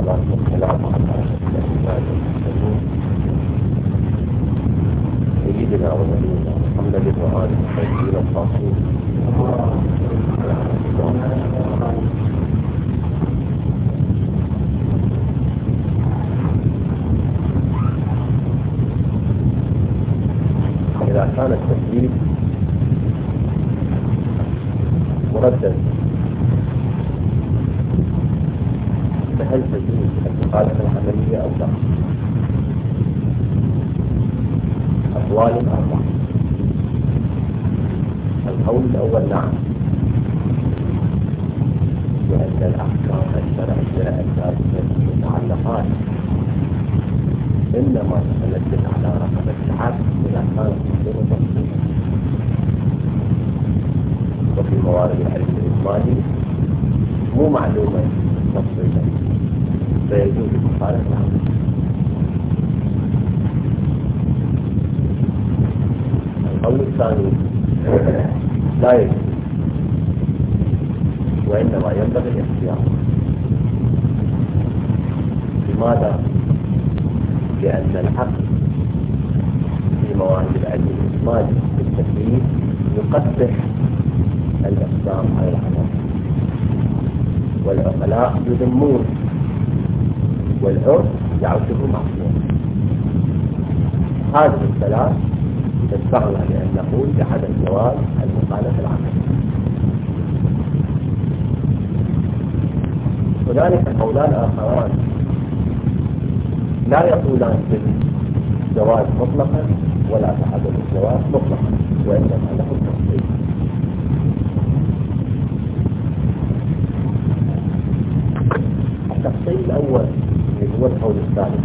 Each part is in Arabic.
والصلاة والسلام على الأنبياء والمرسلين سيدنا ونبينا محمد وآله الطيبين الطاهرين. إذا كان التكليف مردد فهل تجوز المخالفة العملية أو لا؟ أقوال أربعة. القول الأول نعم، لأن الأحكام الشرعية الثابتة المتعلقات إنما تتلبس على رقبة العبد إذا كانت تصير تفصيلا، وفي موارد العلم الإجمالي مو معلومة تفصيلا فيجوز المخالفة العملية. القول الثاني لا يجوز، وإنما ينبغي الاختيار. لماذا؟ لأن العقل في موارد العلم الإجمالي في التكليف يقدح الأقسام على العمل، والعقلاء يذمون والعرف يعده معصية. هذه الثلاث تدفعنا لأن نقول بعدم جواز المخالفة العملية. هنالك قولان آخران لا يقولان بالجواز مطلقا ولا بعدم الجواز مطلقا، وإنما له التفصيل. التفصيل الأول اللي هو القول الثالث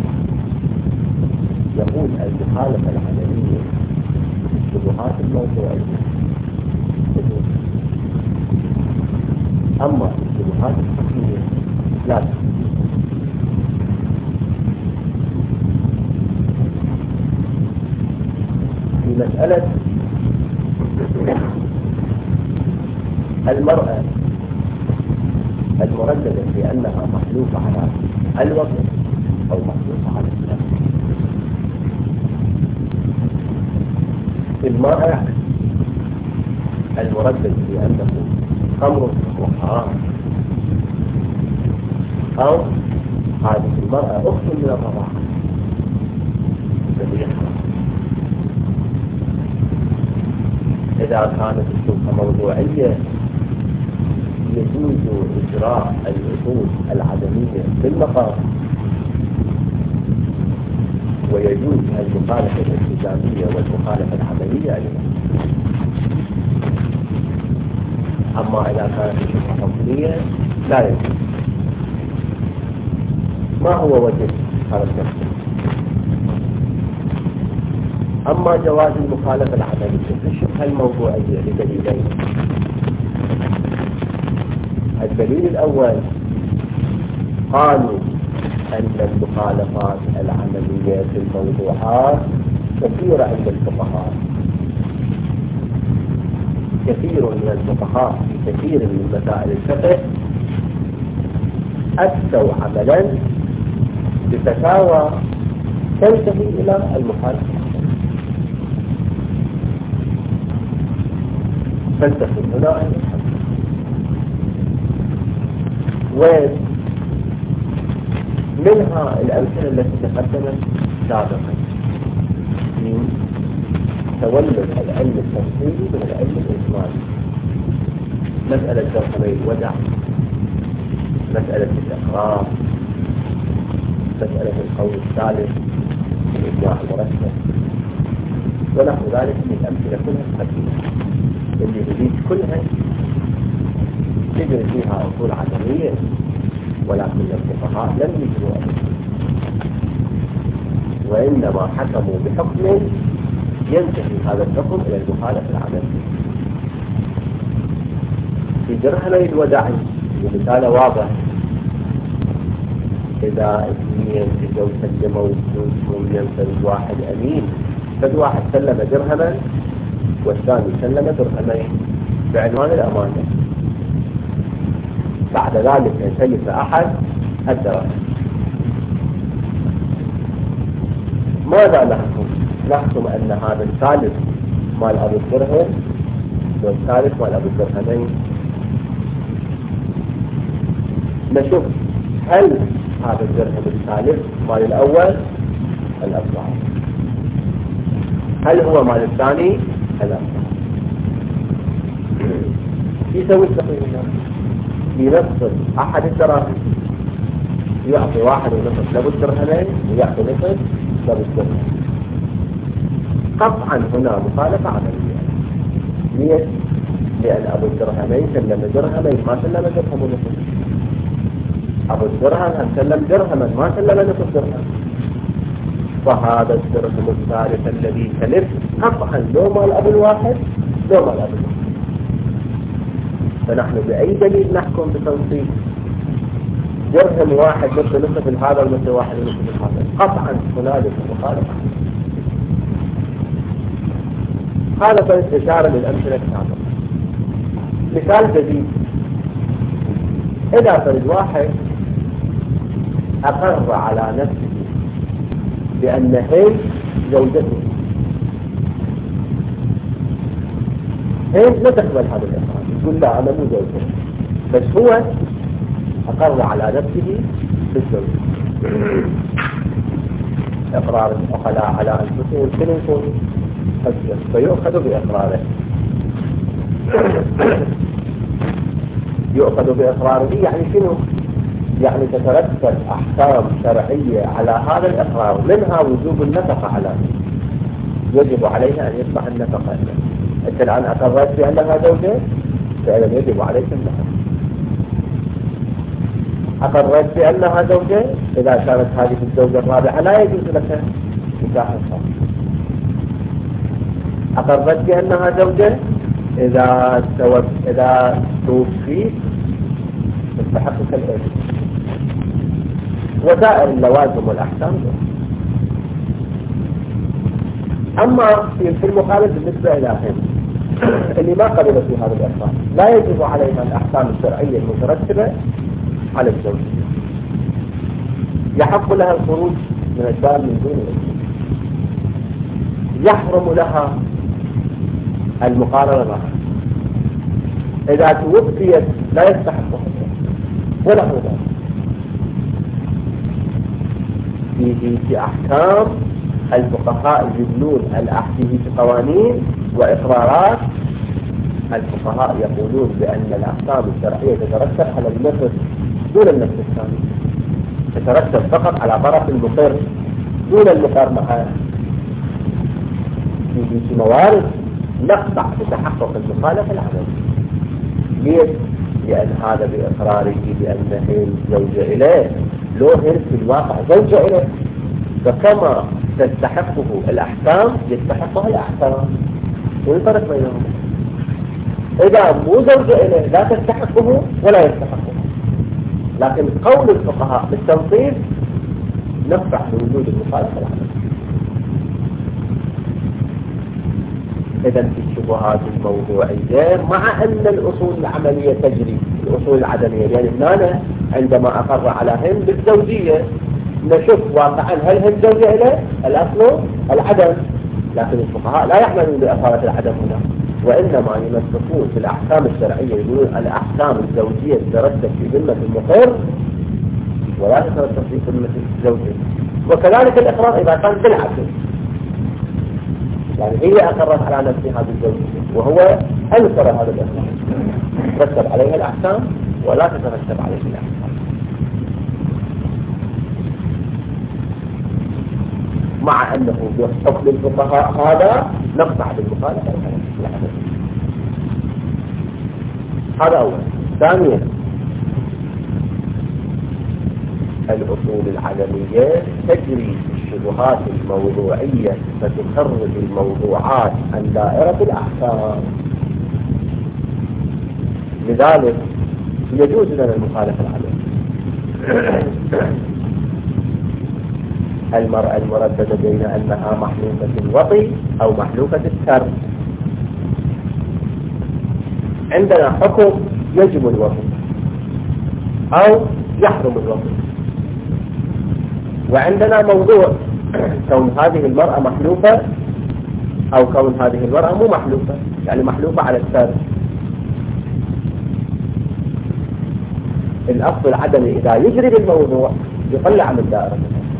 يقول المخالفة العملية الشبهات الموضوعية، أما الشبهات الحكمية لا. في مسألة المرأة المرددة بأنها محلوفة على الوضع أو محلوفة على النفس، المرأة المردد بأنه خمر وحرام، أو هذه المرأة أخت من الرضاعة فهي حرام. إذا كانت الشبهة موضوعية يجوز إجراء الأصول العدمية في المقام، ويجوز المخالفة الالتزامية والمخالفة العملية أيضا. أما إذا كانت الشبهة حكمية لا يجوز. ما هو وجه هذا التفصيل؟ أما جواز المخالفة العملية في الشبهة الموضوعية لدليلين. الدليل الأول قالوا أن المخالفات العملية في الموضوعات كثيرة عند الفقهاء. كثير من الفقهاء في كثير من مسائل الفقه أتوا عملا بفتاوى تنتهي إلى المخالفة. فلتكن هنا ومنها الأمثلة التي تقدمت سابقا من تولد العلم التفصيلي من العلم الإجمالي. مسألة درسمي الودع، مسألة الإقرار، مسألة القول الثالث، الإجماع المرتب، ونحو ذلك من الأمثلة كلها قديمة اللي بديت كلها تجري فيها أصول عدمية، ولكن الفقهاء لم يجروا وإنما حكموا بحكم ينتهي هذا الحكم إلى المخالفة العملية. في درهمي الوداعي مثال واضح، إذا اثنين تجوا سلموا فلوسهم ينفذ واحد أمين، فد واحد سلم درهما والثاني سلم درهمين بعنوان الأمانة. بعد ذلك يسلف أحد الدرهم ماذا نحكم؟ نحكم أن هذا الثالث مال أبو الدرهم والثالث مال أبو الدرهمين. نشوف هل هذا الدرهم الثالث مال الأول الأصلع، هل هو مال الثاني الأصلع. يسوي التقييم ينصف أحد الدراهم، يعطي 1.5 لأبو الدرهمين ويعطي نصف لأبو الدرهم. قطعا هنا مخالفة عملية. ليش؟ لأن أبو الدرهمين سلم درهمين ما سلم درهم ونصف، أبو الدرهم سلم درهما ما سلم نصف درهم. فهذا الدرهم الثالث الذي سلف قطعا لو مال أبو الواحد لو مال أبو الواحد. فنحن بأي دليل نحكم بتنصيب درهم واحد نصف هذا ونصف واحد ونصف هذا؟ قطعا هنالك مخالفة. هذا بس إشارة للأمثلة السابقة. مثال جديد، إذا فرد واحد أقر على نفسه بأن هند زوجته، هند لا تقبل هذا الإقرار، تقول لا أنا مو زوجته، بس هو أقر على نفسه بالزوجة. إقرار العقلاء على أنفسهم شنو يكون؟ حجة، فيؤخذ بإقراره. يؤخذ بإقراره يعني شنو؟ يعني تترتب أحكام شرعية على هذا الإقرار، منها وجوب النفقة على، يجب عليها أن يدفع النفقة. أنت الآن أقررت بأنها زوجة، فإذا يجب عليك النفقة. أقررت بأنها زوجة، إذا كانت هذه الزوجة الرابعة لا يجوز لك نكاحها. أقررت بأنها زوجة، إذا توفيت تستحقك الإرث. وسائر اللوازم والأحكام. أما في المقابل بالنسبة إلى هند اللي ما قبلت في هذا الإقرار، لا يجب عليها الأحكام الشرعية المترتبة على الزوج. يحق لها الخروج من الدار من دون الإذن، يحرم لها المقارنة معها، إذا توفيت لا يستحق ولا هو في أحكام الفقهاء يبنون الأحكام في قوانين وإقرارات. الفقهاء يقولون بأن الأحكام الشرعية تترتب على النفس دون النفس الثاني، تترتب فقط على طرف المقر دون المقر معه. في موارد نقطع بتحقق المخالفة العملية. ليش؟ لأن هذا بإقراره بأن هند زوجة إليه، لو هند في الواقع زوجة إليه، فكما تستحقه الأحكام يستحقها الأحكام. والفرق بينهم إذا مو زوجة إليه لا تستحقه ولا يستحقه. لكن قول الفقهاء بالتنصيب نقطع بوجود المخالفة العملية. إذا في الشبهات الموضوعية مع أن الأصول العملية تجري، الأصول العدمية، يعني هنا عندما أقر على هند بالزوجية نشوف واقعا هل هند زوجة إليه؟ الأصل العدم. لكن الفقهاء لا يعملون بأصالة العدم هنا، وإنما يمسكون في الأحكام الشرعية، يقولون الأحكام الزوجية تترتب في ذمة المقر ولا تترتب في ذمة الزوجة. وكذلك الإقرار إذا كان بالعكس، يعني هي أقرت على نفسها بالزوجية وهو أنكر هذا الإقرار، تترتب عليها الأحكام ولا تترتب عليه الأحكام. مع أنه بحكم الفقهاء هذا نقطع بالمخالفة العملية. هذا أولا. ثانيا الأصول العدمية تجري في الشبهات الموضوعية فتخرج الموضوعات عن دائرة الأحكام. لذلك يجوز لنا المخالفة العملية. المرأة المرددة بين أنها محلوكة الوطي أو محلوكة السر، عندنا حكم يجب الوطي أو يحرم الوطي، وعندنا موضوع كون هذه المرأة محلوفة أو كون هذه المرأة مو محلوفة، يعني محلوفة على السابق. الأصل العدمي إذا يجري بالموضوع يطلع من دائرة.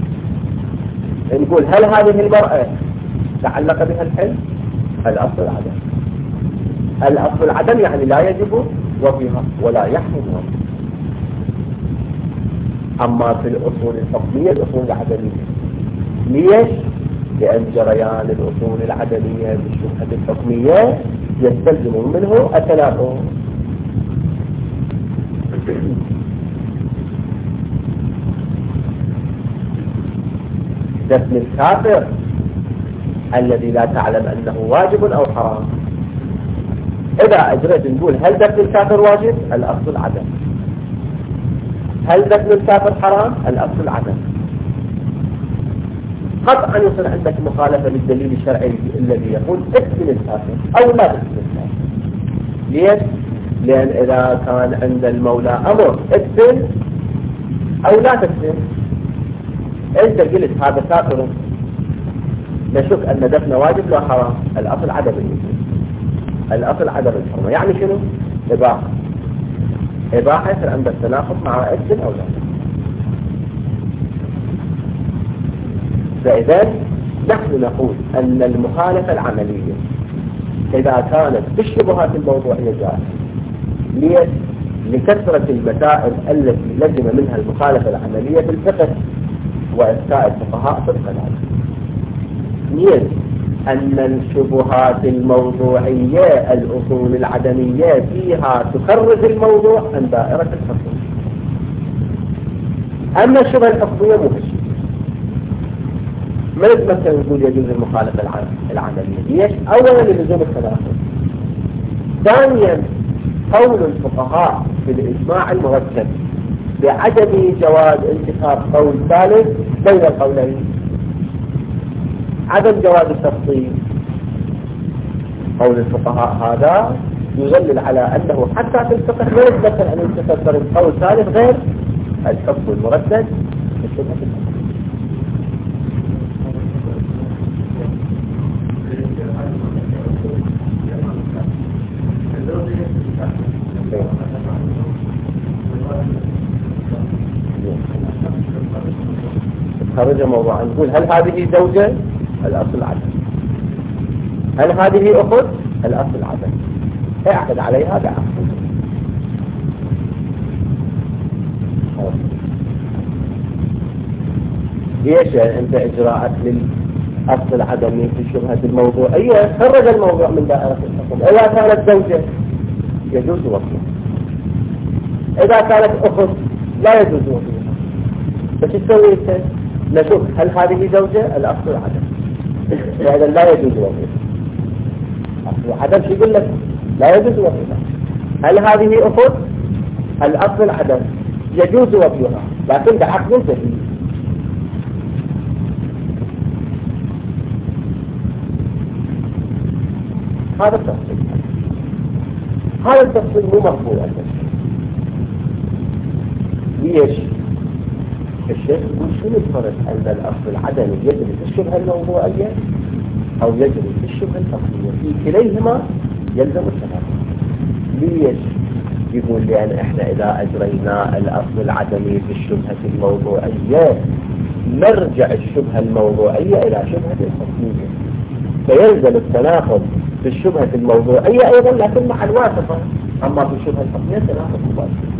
نقول هل هذه المرأة تعلق بها الحلم؟ الأصل العدم. الأصل العدم يعني لا يجب وفيها ولا يحرم وفيها. أما في الأصول الحكمية الأصول العدمية، ليش؟ لأن جريان الأصول العدمية بالشبهة الحكمية يستلزم منه التناقض. دفن الكافر الذي لا تعلم أنه واجب أو حرام، إذا أجريت نقول هل دفن الكافر واجب؟ الأصل العدم. هل دفن الكافر حرام؟ الأصل العدم. قطعا يصير عندك مخالفة للدليل الشرعي الذي يقول ادفن الكافر أو لا تدفن الكافر. ليش؟ لأن إذا كان عند المولى أمر ادفن أو لا تدفن، أنت قلت هذا كافر، نشك أن دفنه واجب لا حرام، الأصل عدم الوجوب، الأصل عدم الحرمة. يعني شنو؟ إباحة. إباحة يصير عند التناقض مع ادفن أو لا. فإذا نحن نقول أن المخالفة العملية إذا كانت بالشبهات الموضوعية جائزة، لكثرة المسائل التي لزم منها المخالفة العملية في الفقه وإفتاء الفقهاء في القضاء. أن الشبهات الموضوعية الأصول العدمية فيها تخرج الموضوع عن دائرة الحكم. أما الشبهة الحكمية مو بشيء. ما مثلا نقول يجوز المخالفة العملية. ليش؟ أولا للزوم التناقض. ثانيا قول الفقهاء في الإجماع المرتب بعدم جواز انتخاب قول ثالث بين القولين، عدم جواز التفصيل. قول الفقهاء هذا يدلل على أنه حتى في الفقه لا يتذكر أن يتذكر قول ثالث غير الحكم المرتب بالشبهة الحكم. خرج موضوعا نقول هل هذه زوجة؟ الأصل عدم. هل هذه أخت؟ الأصل عدم. اعقد عليها بعقد. ليش أنت إجراءات للأصل العدمي في الشبهة الموضوعية خرج الموضوع من دائرة الحكم. إذا كانت زوجة يجوز وصلها، إذا كانت أخت لا يجوز وصلها. بس تسوي انت؟ نشوف هل هذه زوجة؟ الأصل العدم. إذا لا يجوز وصلها. أصل العدم شو يقول لك؟ لا يجوز وصلها. هل هذه أخت؟ الأصل العدم يجوز وصلها لكن بعقد سليم. هذا التفصيل. هذا التفصيل مو مقبول أساسا. ليش؟ الشيخ يقول شنو الفرق عند الأصل العدمي يجري في الشبهة الموضوعية أو يجري في الشبهة الفقهية؟ في كليهما يلزم التناقض. ليش؟ يقول لأن إحنا إذا أجرينا الأصل العدمي في الشبهة الموضوعية نرجع الشبهة الموضوعية إلى شبهة الحكمية، فيلزم التناقض في الشبهة الموضوعية أيضا لكن مع الواسطة. أما في الشبهة الحكمية تناقض مباشر.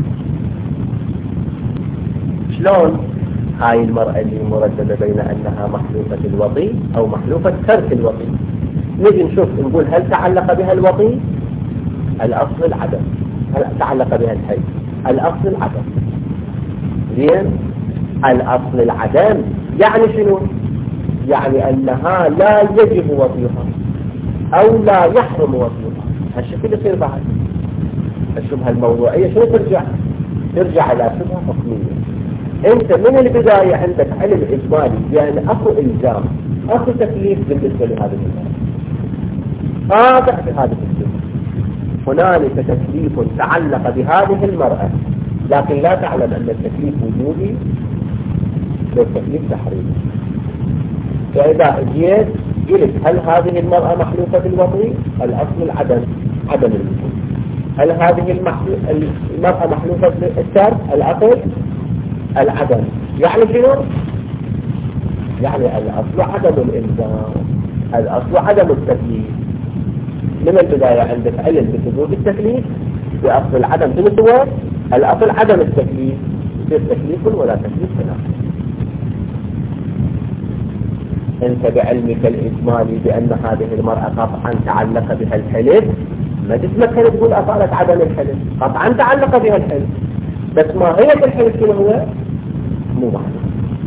شلون؟ هاي المرأة اللي مرددة بين أنها محلوفة الوطي أو محلوفة ترك الوطي، نجي نشوف نقول هل تعلق بها الوطي؟ الأصل العدم. هل تعلق بها الحي؟ الأصل العدم. زين؟ الأصل العدم يعني شنو؟ يعني أنها لا يجب وطيها أو لا يحرم وطيها. هالشكل يصير بعد الشبهة الموضوعية شنو ترجع؟ ترجع إلى شبهة حكمية. أنت من البداية عندك علم إجمالي يعني أكو إلزام، أكو تكليف بالنسبة لهذا الإلزام. قاطع بهذا التكليف. هنالك تكليف تعلق بهذه المرأة لكن لا تعلم أن التكليف وجودي لو تكليف تحريمي. فإذا جيت قلت هل هذه المرأة محلوفة بالوطي؟ الأصل عدم الوجود. هل هذه المرأة محلوفة بالترك؟ الأصل العدم. يعني شنو؟ يعني الأصل عدم الإلزام، الأصل عدم التكليف. من البداية عندك علم بثبوت التكليف، بأصل العدم بالثبوت، الأصل عدم التكليف، يصير تكليف ولا تكليف هنا. انت بعلمك الإجمالي بأن هذه المرأة قطعا تعلق بها الحلف، ما تتمكن تقول أصالة عدم الحلف، قطعا تعلق بها الحلف، بس ما هي الحلف شنو هو؟ مو معلوم.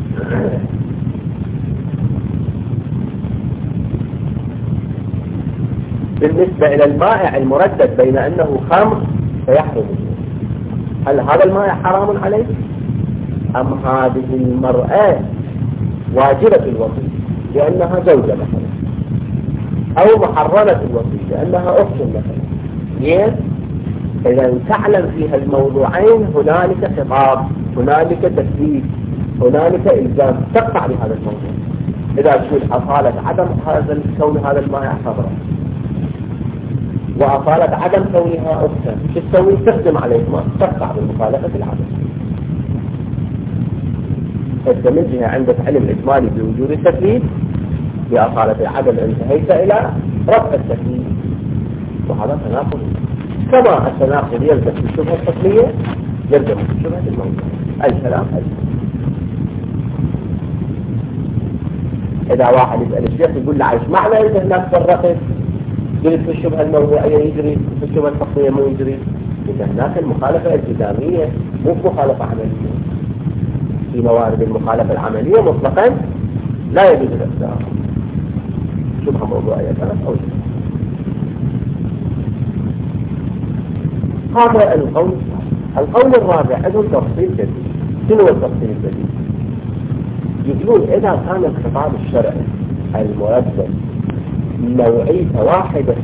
بالنسبة إلى المائع المردد بين أنه خمر فيحرم، هل هذا المائع حرام عليه؟ أم هذه المرأة واجبة الوصي لأنها زوجة مثلا، أو محرمة الوصي لأنها أخت مثلا؟ إذا تعلم فيها الموضوعين هنالك خطاب، هنالك تكليف، هنالك إلزام، تقطع بهذا الموضوع. إذا تقول أصالة عدم كون هذا المائع خمرا، وأصالة عدم كونها أختا، شو تسوي؟ تخدم عليه ما تقطع بالمخالفة العدم. إذا من جهة عندك علم إجمالي بوجود التكليف، بأصالة العدم انتهيت إلى رفع التكليف، وهذا تناقض. كما التناقض يلزم في الشبهة الحكمية يلزم في الشبهة الموضوع. الكلام إذا واحد يسأل الشيخ يقول له عايش معنى أنت هناك فرقت قلت في الشبهة الموضوعية يجري، في الشبهة الحكمية مو يجري؟ إذا هناك المخالفة الالتزامية مو مخالفة عملية. في موارد المخالفة العملية مطلقا لا يجوز الإخلاء، شبهة موضوعية كانت أو شبهة. هذا القول. القول الرابع عنده تفصيل جديد. شنو هو التفصيل الجديد؟ يقولون إذا كان الخطاب الشرعي المردد نوعية واحدة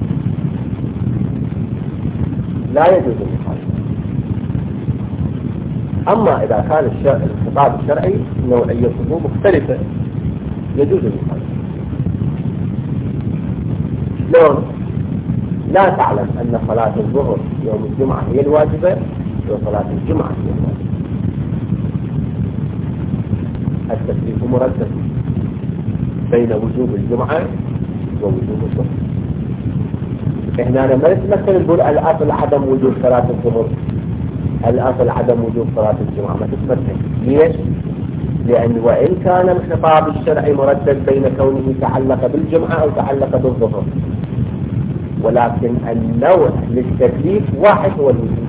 لا يجوز المخالفة. أما إذا كان الخطاب الشرعي نوعيته مختلفة يجوز المخالفة. شلون؟ لا تعلم أن صلاة الظهر يوم الجمعة هي الواجبة وصلاة الجمعة هي الواجبة. التكليف مرتب بين وجوب الجمعة ووجوب الظهر. إحنا ما نتمثل نقول الأصل عدم وجوب صلاة الظهر، الأصل عدم وجوب صلاة الجمعة، ما تتمثل. ليش؟ لأن وإن كان الخطاب الشرعي مردد بين كونه تعلق بالجمعة أو تعلق بالظهر، ولكن النوع للتكليف واحد هو الوجوب.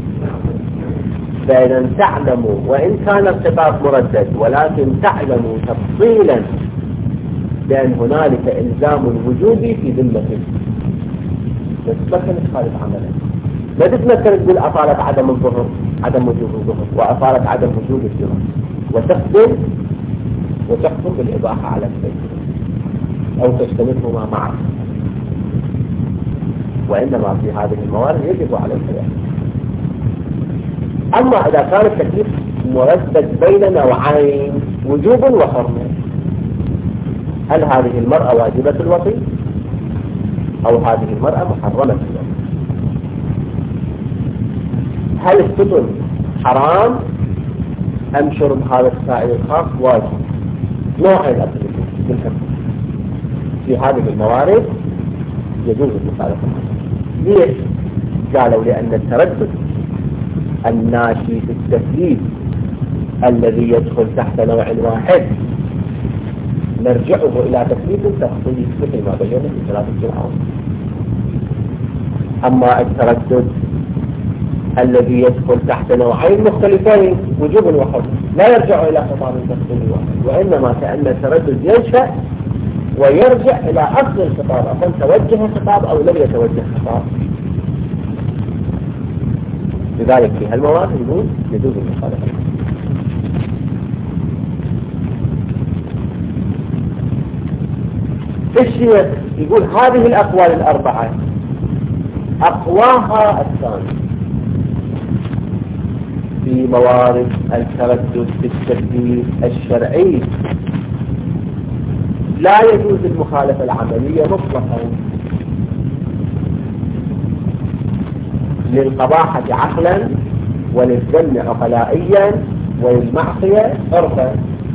فإذا تعلموا وإن كان الخطاب مردد ولكن تعلموا تفصيلا بأن هنالك إلزام الوجوب في ذمته، تتمكن تخالف عمله. لا تتمكن تقول أصالة عدم الظهر عدم وجوب الظهر وأصالة عدم وجوب الجمعة وتحكم بالإباحة على السيد أو تجتمعهما معا، وإنما في هذه الموارد يجب على الخلاف. أما إذا كان التكليف مردد بين نوعين وجوب وحرمة، هل هذه المرأة واجبة الوطي أو هذه المرأة محرمة الوطي؟ هل السطن حرام أم شرب هذا السائل الخاص واجب؟ نوعين بالحكم. في هذه الموارد يجوز المخالفة. ليش؟ قالوا لأن التردد الناشي في التكليف الذي يدخل تحت نوع واحد نرجعه إلى تكليف تخصيص مثل ما بينا في صلاة الجمعة. أما التردد الذي يدخل تحت نوعين مختلفين وجوب وحرم لا يرجع إلى خطاب تفصيلي واحد، وإنما كأن التردد ينشأ ويرجع إلى أصل الخطاب، أقول توجه خطاب أو لم يتوجه خطاب. لذلك في هالمواد يجوز المخالفة. الشيخ يقول هذه الأقوال الأربعة أقواها الثاني في موارد التردد في التكليف الشرعي لا يجوز المخالفة العملية مطلقا للقباحة عقلا وللذم عقلائيا وللمعصية عرفا.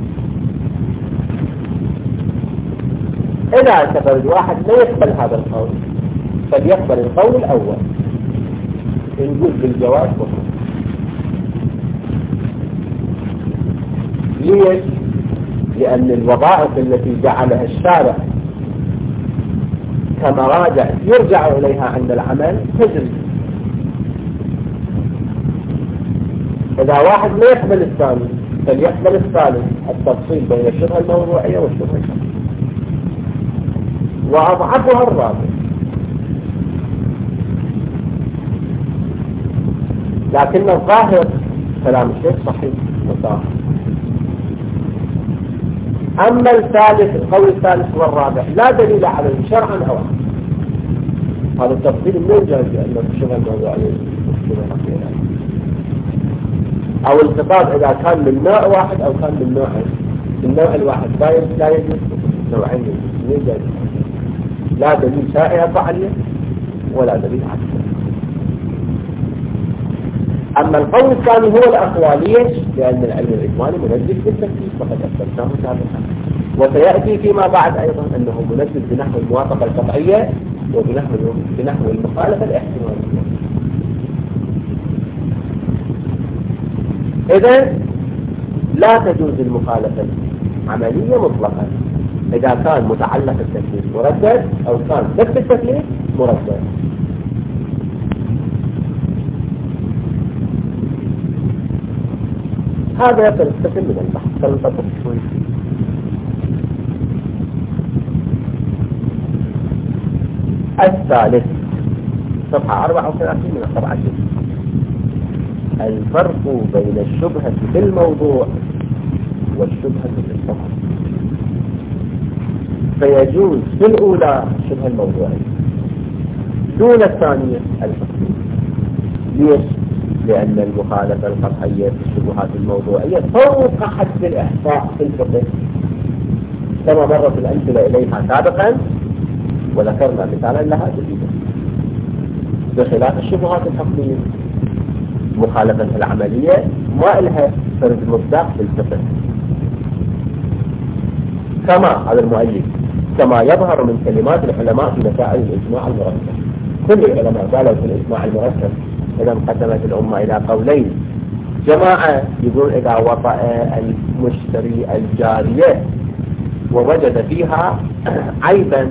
إذا اعتبر الواحد لا يقبل هذا القول فليقبل القول الأول نقول بالجواز مطلق. ليش؟ لأن الوظائف التي جعلها الشارع كمراجع يرجع إليها عند العمل تجري. إذا واحد لا يقبل الثاني فليقبل الثالث التفصيل بين الشبهة الموضوعية والشبهة الشرعية، وأضعفها الرابع. لكن الظاهر كلام الشيخ صحيح وصحيح. أما الثالث القول الثالث والرابع لا دليل عليه شرعا أو عقلا. هذا التفصيل موجه بأن الشبهة الموضوعية والشبهة الشرعية أو الخطاب إذا كان من نوع واحد أو كان من نوعين. النوع الواحد لا يجوز، نوعين يجوز. لا دليل شائع فعليا ولا دليل عقلي. أما القول الثاني هو الأقوالية، لأن العلم الإجمالي منزل بالتكليف فقد أثبتناه سابقا، وسيأتي فيما بعد أيضا أنه منزل بنحو الموافقة القطعية وبنحو المخالفة الاحتمالية. إذن لا تجوز المخالفة العملية مطلقا إذا كان متعلق التكليف مردد أو كان ضد التكليف مردد. هذا يستلزم من البحث فلنطبق شوي. الثالث صفحة 34 من الطبعة. الفرق بين الشبهة في الموضوع والشبهة في الحكم. فيجوز في الأولى شبه الموضوعية دون الثانية الحكم. ليش؟ لأن المخالفة القطعية في الشبهات الموضوعية فوق حد الإحصاء في الفقه كما مرت الأمثلة إليها سابقا وذكرنا مثالا لها جديدا، بخلاف الشبهات الحكمية مخالفة العملية ما إلها فرد مصداق في الفقه. كما هذا المؤلف كما يظهر من كلمات العلماء في مسائل الإجماع المركب. كل العلماء قالوا في الإجماع المركب إذا انقسمت الأمة إلى قولين: جماعة يقول إذا وطأ المشتري الجارية ووجد فيها عيبا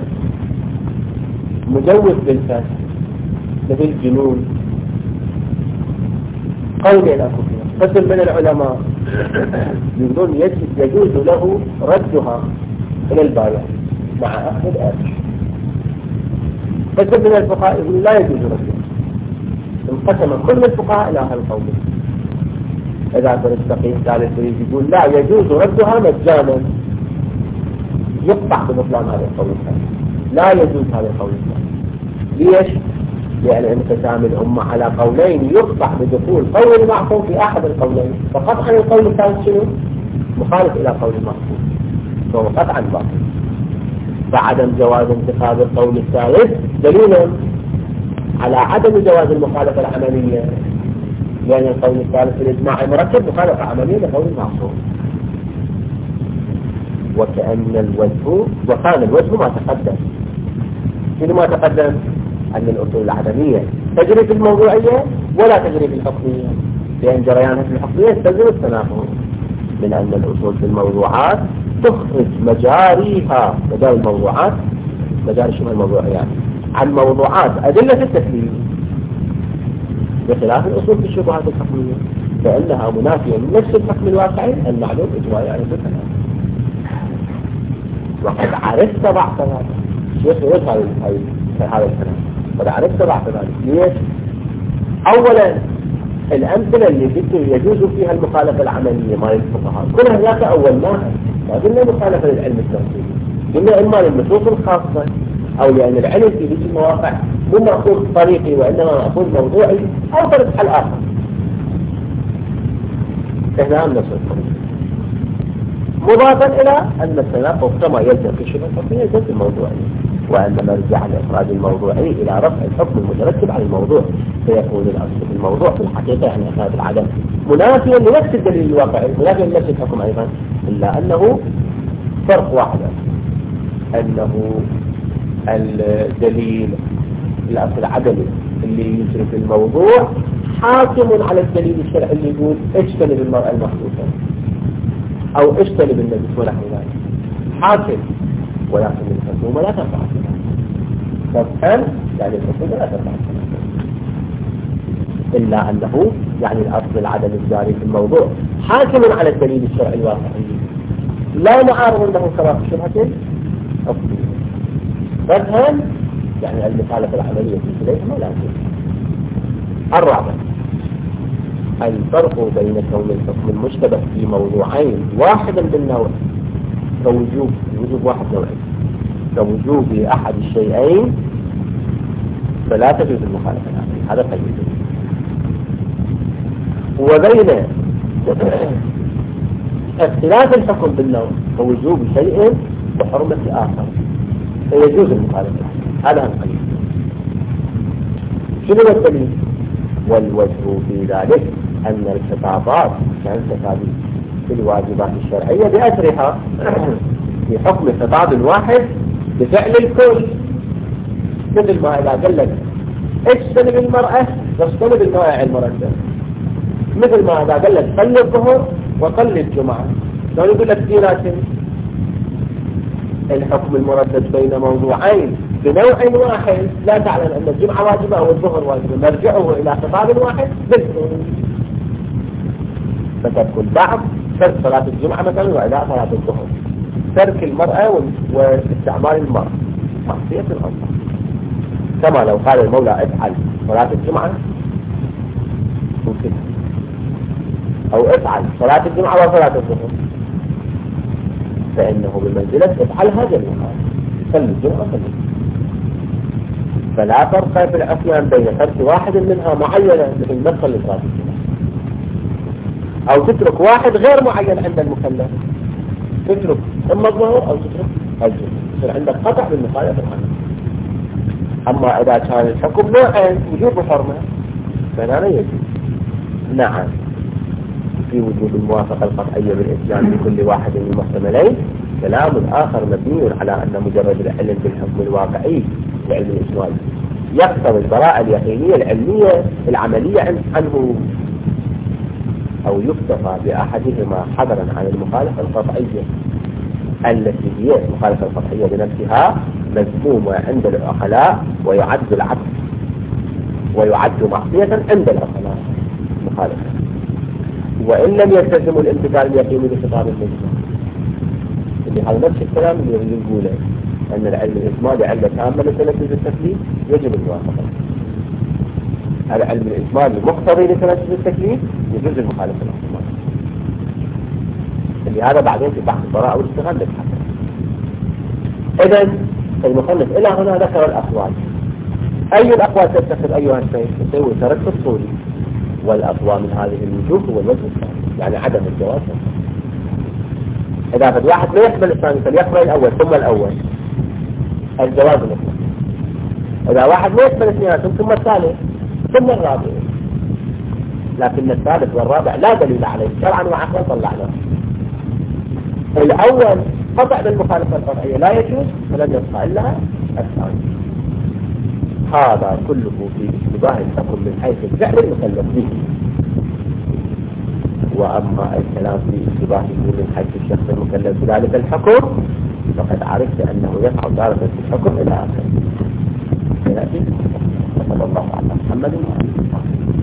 مجوز بالفسق مثل الجنون، قولين أكو فيها. قسم من العلماء يقولون يجوز له ردها إلى البائع مع أخذ الأجر. قسم من الفقهاء يقول لا يجوز ردها. انقسم كل الفقهاء إلى هذا القول. إذا كان التقييم ثالث يقول لا يجوز ردها مجانا، يقطع ببطلان هذا القول الثاني، لا يجوز هذا القول الثاني. ليش؟ لأن انقسام الأمة على قولين يقطع بدخول قول المعصوم في أحد القولين، فقطعا القول الثالث شنو؟ مخالف إلى قول المعصوم، فهو قطعا باطل. فعدم جواز انتخاب القول الثالث دليل على عدم جواز المخالفة العملية، لأن القول الثالث الإجماع مركب مخالفة عملية لقول المعصوم. وكان الوجه ما تقدم. شنو ما تقدم؟ أن الأصول العدمية تجري في الموضوعية ولا تجري في الحكمية، لأن جريانها في الحكمية يستلزم التناقض من أن الأصول في الموضوعات تخرج مجاريها مجال الموضوعات مجاري شبه الموضوعيات عن موضوعات أدلة التكليف، بخلاف الأصول في الشبهات الحكمية فإنها منافية من نفس الحكم الواقعي المعلوم إجماعي عن الكلام. وقد عرفت ضعف هذا الشيخ يقول هذا الكلام، قد عرفت ضعف ذلك. ليش؟ أولا الأمثلة اللي يجوز فيها المخالفة العملية مال الفقهاء كلها هناك أولناها، ما قلنا مخالفة للعلم التفصيلي، قلنا إما للنصوص الخاصة أو لأن العلم في هذه المواقع مو مأخوذ طريقي وإنما مأخوذ موضوعي أو طريق حل آخر. إحنا نفس الطريق. مضافا إلى أن التناقض كما يلزم في الشبهة الحكمية يلزم في الموضوعية، وأن مرجع الإفراد الموضوعي إلى رفع الحكم المترتب على الموضوع، فيكون الأصل في الموضوع في الحقيقة يعني إفراد العدم منافيا لنفس الدليل الواقعي، منافيا لنفس الحكم أيضا، إلا أنه فرق واحد، أنه الدليل الأصل العدمي اللي يجري في الموضوع حاكم على الدليل الشرعي اللي يقول اجتنب المرأة المحدوثة أو اجتنب النجس ونحو ذلك، حاكم، ولكن الحكومة لا تنفع فهم يعني الحكومة لا تنفع إلا أنه يعني الأصل العدم الجاري في الموضوع حاكم على الدليل الشرعي الواقعي لا معارض له كما في شبهة أصلية. فهم يعني المخالفة العملية في كليهما لا تنفع. الرابع الفرق بين كون الحكم المشتبه في موضوعين واحدا بالنوع كوجوب واحد نوعين كوجوب أحد الشيئين فلا تجوز المخالفة العملية، هذا قيد. وبين اختلاف الحكم بالنوع كوجوب شيء وحرمة آخر فيجوز المخالفة، هذا القيد. شنو الدليل؟ والوجه في ذلك أن الخطابات كانت في الواجبات الشرعية بأسرها في حكم خطاب واحد بفعل الكل، مثل ما إذا قال لك اجتنب المرأة واجتنب النوائع المردة، مثل ما إذا قال لك صلي الظهر وصلي الجمعة، لو يقول لك في لكن الحكم المردد بين موضوعين بنوع واحد لا تعلم أن الجمعة واجبة أو الظهر واجبة، مرجعه إلى خطاب واحد بالظهر، فتكون بعض ترك صلاة الجمعة مثلا وإداء صلاة الظهر، ترك المرأة واستعمال المرأة معصية الأمر، كما لو قال المولى افعل صلاة الجمعة ممكن، أو افعل صلاة الجمعة وصلاة الظهر، فإنه بمنزلة افعل هذا المقام، صلي الجمعة صلي. فلا فرق في العصيان بين ترك واحد منها معينة مثل ما تصلي صلاة الجمعة، أو تترك واحد غير معين عند المكلف، تترك إما الظهر أو تترك الجمعة، يصير عندك قطع بالمخالفة العامة. أما إذا كان الحكم نوعين وجوب وحرمة فلا يجوز. نعم في وجوب الموافقة القطعية بالإسلام لكل واحد من المحتملين كلام آخر مبني على أن مجرد العلم بالحكم الواقعي لعلم الإجمال يقتضي البراءة اليقينية العلمية العملية عنه، أو يكتفى بأحدهما حذرا عن المخالفة القطعية التي هي المخالفة القطعية بنفسها مذمومة عند العقلاء ويعد معصية عند العقلاء مخالفة، وإن لم يلتزموا الامتثال اليقيني بخطاب المجمع، اللي هذا نفس الكلام اللي نقوله أن العلم الإجمالي علة تامة لتنفيذ التكليف يجب الموافقة، العلم الإجمالي مقتضي لتنفيذ التكليف يجوز المخالفة الاحتمال، اللي هذا بعدين في بحث البراءة والاستغلال للحكم. إذن المصنف إلى هنا ذكر الأقوال. أي الأقوال تتخذ أيها الشيخ؟ تسوي ترك الصوري، والأقوى من هذه الوجوه هو الوجه الثاني يعني عدم الجواز. إذا فد واحد ما يقبل الثاني فليقبل الأول ثم الأول الجواز المطلق، إذا واحد ما يقبل اثنيناتهم ثم الثالث ثم الرابع، لكن الثالث والرابع لا دليل عليه شرعا وعقلا طلعنا. الأول قطع بالمخالفة القطعية لا يجوز ولم يبقى إلا الثاني. هذا كله في اشتباه الحكم من حيث الفعل المكلف به، وأما الكلام في اشتباهه من حيث الشخص المكلف بذلك الحكم فقد عرفت أنه يقع تارة في الحكم إلى آخره. صلى الله على محمد وعلى آله.